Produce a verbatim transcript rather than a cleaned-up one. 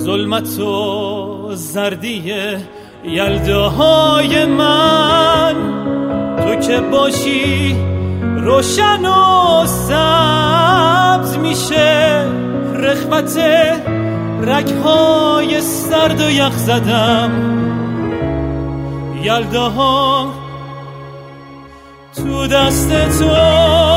ظلمت و زردی یلداهای من، تو که باشی روشن و سبز میشه رخوت رگهای سرد و یخ زدم. یلداها تو دست تو